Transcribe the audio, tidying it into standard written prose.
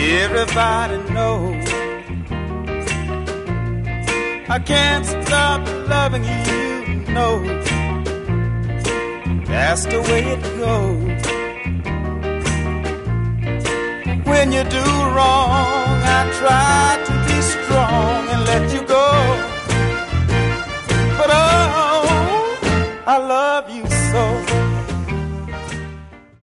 Everybody knows I can't stop loving you, no. That's the way it goes. When you do wrong, I try to be strong and let you go.